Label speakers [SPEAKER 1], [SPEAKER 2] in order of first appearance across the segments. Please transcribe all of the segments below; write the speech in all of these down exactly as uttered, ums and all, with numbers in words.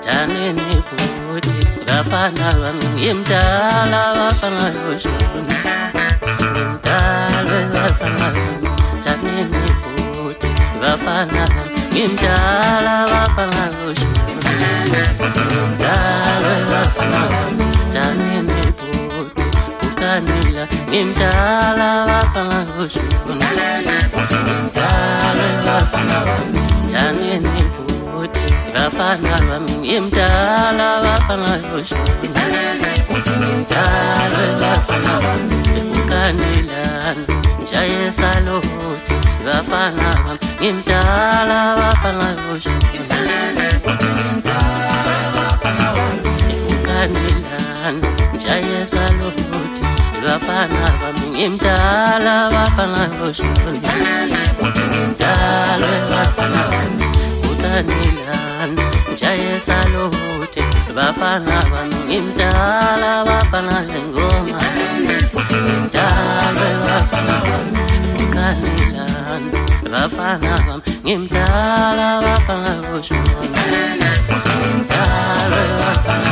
[SPEAKER 1] Janini puti bafana ngimdala bafana yoshona ngimdala bafana Janini puti bafana ngimdala bafana yoshona ngimdala bafana Janini puti ukanila ngimdala bafana yoshona ngimdala bafana Janini puti bafana ngimdala bafana yoshona ngimdala bafana ukanila njaye saluti bafana ngimdala bafana yoshona ngimdala bafana ukanila njaye saluti bafana ngimdala bafana yoshona ngimdala bafana ukanila njaye saluti bafana ngimdala bafana ngoma ngimdala bafana ukanila bafana ngimdala bafana yoshona ngimdala bafana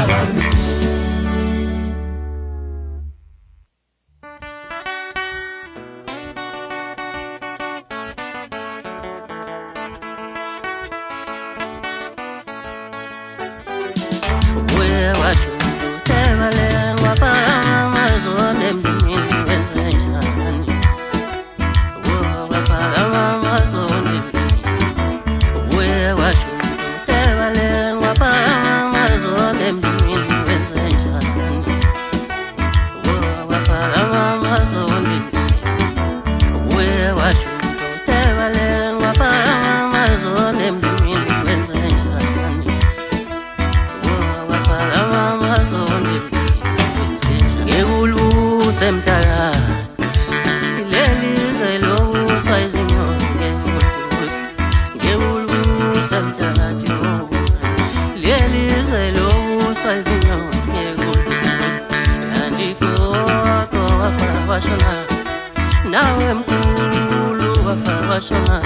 [SPEAKER 1] nawe mkulu wafabashona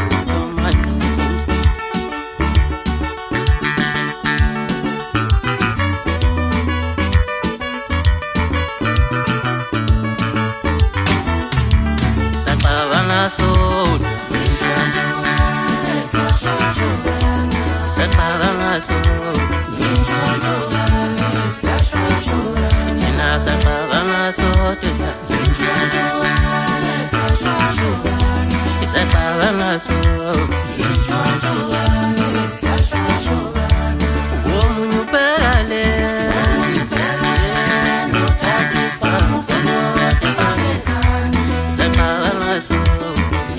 [SPEAKER 1] Sapavana soul Sapavana soul Tina Sapavana soul Sapavana soul Woman pale no tatis pa Sapavana soul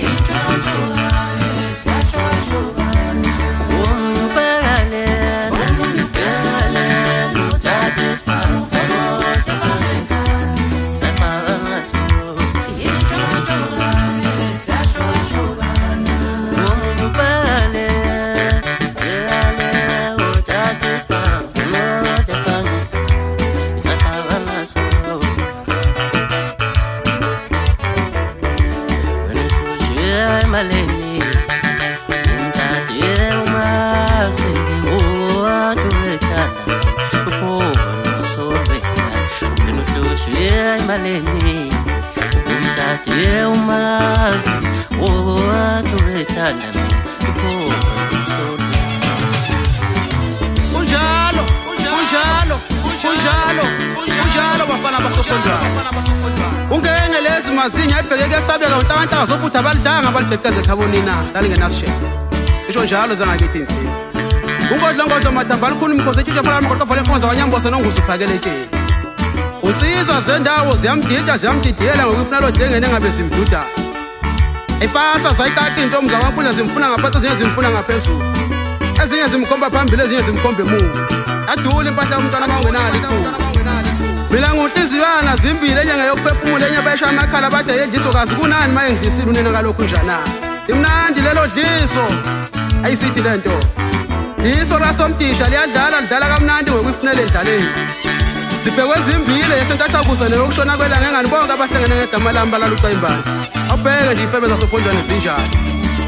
[SPEAKER 1] Maleni, Mtati umazi, uwatu wechana, upono soveka, unushushe maleni, Mtati umazi, uwatu wechana, upono soveka.
[SPEAKER 2] Unjalo, unjalo, unjalo, unjalo bafana basokondwa. Ungengelezi mazinya ibhekeke sabeka unhlakantaka zobutha abalidanga abalidedeze khabonina lalingenashe. Isho njalo zangakithi insini. Ungodla ngodlo mathamba likhulu imikhosi etshitsha phakathi kodwa vale mponza wanyambosa nonguzu phakele etsheni. Unsizwa zendawo ziyamdida ziyamdidiyela ngokufuna lo dengene ngabe zimduda. Epasa zayikati intombi zawankundla zimfuna ngaphansi ezinye zimfuna ngaphezulu. Ezinye zimkhomba phambili ezinye zimkhombe emuva. Adula impahla yomntwana abangenali ikhulu. Mina nguhliziyana zimbili enye ngeyokuphefumula enye bayisha amakhala bathe yedliso kazi kunani maye ngidlisile unina kalokhu njana. Imnandi lelo dliso. Ayisithi lento. Dliso rasomtisha liyadlala lidlala kamnandi ngokuyifunela edlaleni. Dibhekwe zimbili yesentatha kuza neyokushona kwelanga engani bonke abahlangene ngedama lami balaluqa imbali. Awubheke nje ifebe zasopondwane zinjalo.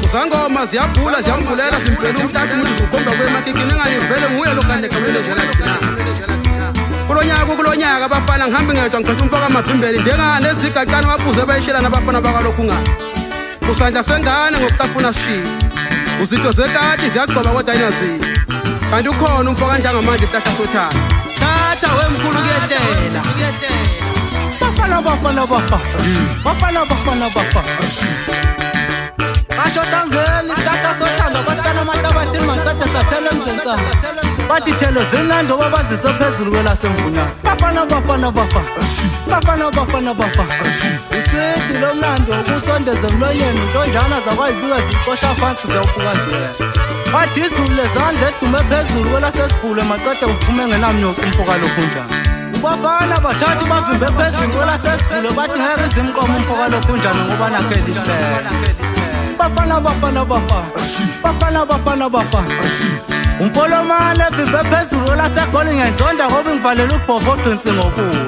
[SPEAKER 2] Uzangoma ziyabhula ziyambulela simpela umhlaba umuntu uzokhomba kwemakikini engangivele nguye lo kande kamele njela thina. Kulonyaka kulonyaka abafana ngihambe ngedwa ngithatha umfaka amavimbeli ndengane ezigaqana wabuze bayishela nabafana bakalokhu ngani. Usandla sengane ngokutafuna sishiya. Uzitho zekati ziyagcoba kodwa ayinazi. Kanti ukhona umfaka njanga manje ihlahla sothana. Tata wemkhulu kuyehlela.
[SPEAKER 3] Bafana bafana bafana. Bafana bafana bafana. Basho sangeni ihlahla sothanda basitana amahlabathi maqede saphela emzensana. Bathi thelo zinando babaziso phezulu kwelasemvunana. Bafana bafana bafana. Bafana bafana bafana. Usidi lo mnando ukusondeza emlonyeni ntonjana zakwayibuka ziqosha phansi ziyawubuka nje. Bathi izulu lezandla edume phezulu kwelasesibhule maqede uphume ngenamnyoka umfoka lokhu njani. Bafana bathathu bavimbe phezulu kwelasesibhule bathi ngeke izimqomo umfoka lokhu njani ngoba nakheli impela. Bafana bafana bafana. Bafana bafana bafana. Umfolomane vimbe phezulu lasegoli ngayizonda ngoba ngivalela ubhovo ogqinsi ngobuhle.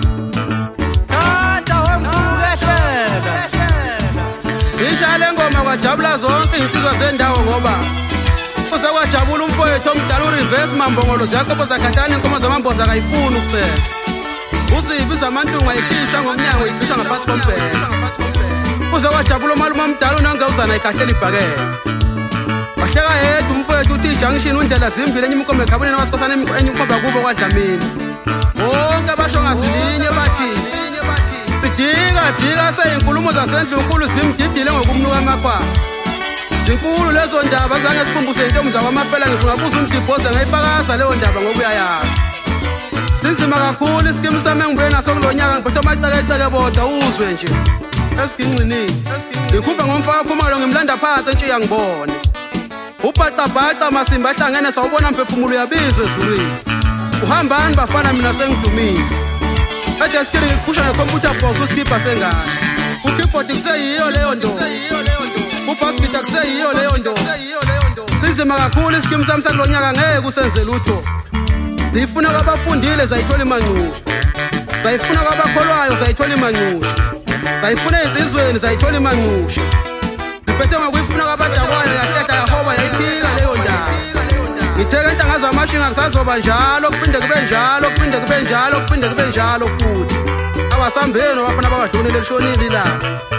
[SPEAKER 2] Ishaya lengoma kwajabula zonke insizwa zendawo ngoba kuze kwajabula umfowethu omdala ureverse mambongolo ziyaqobo zakhathalana inkomo zamamboza akayifuni ukusela. Uzibi zamantungu ayikhishwa ngomnyango ikhishwa ngaphansi kombhelo. Kuze kwajabula umalume omdala unangawuzana ikhahleli ibhakela. Wahleka yedwa umfowethu uthi junction undlela zimbili enye imikomo ekhaboneni wasikosana enye umkhomba kubo kwadlamini. Bonke abasho ngasilinye bathi Dika dika seyinkulumo zasendlu enkulu zimdidile ngokumnuka amakhwa. Inkulu lezo ndaba zange siphumbuse intombi zakwamafela ngisho ngabuza umdibhoze ngayifakaza leyo ndaba ngoba uyayazi. Sinzima kakhulu iskimu sami engibuye naso kulonyaka ngiphethe amacekeceke bodwa uzwe nje. Esiginqinini. Ngikhupha ngomfaka khumalo ngimlanda phansi entshiya ngibone. Ubhacabhaca masimba ahlangene sawubona mphefumulo yabizwe ezulwini. Uhambani bafana mina sengidumile. Ade skiri ngikusha ngecomputer box uskipha sengane. Ukeyboard kuseyiyo leyo ndo. Ubasket kuseyiyo leyo ndo. Sinzima kakhulu iskimu sami sakulonyaka ngeke usenze lutho. Zifuna kwabafundile zayithola imancushi. Zayifuna kwabakholwayo zayithola imancushi. Zayifuna izizweni zayithola imancushi. Ziphethe ngokuyifuna kwabadakwayo yahlehla yahoba yayiphika leyo ndaba. Ngitheke intanga zamashinga kusazoba njalo kuphinde kube njalo kuphinde kube njalo kuphinde kube njalo futhi. Abasambeni bafana babadlunile lishonile la.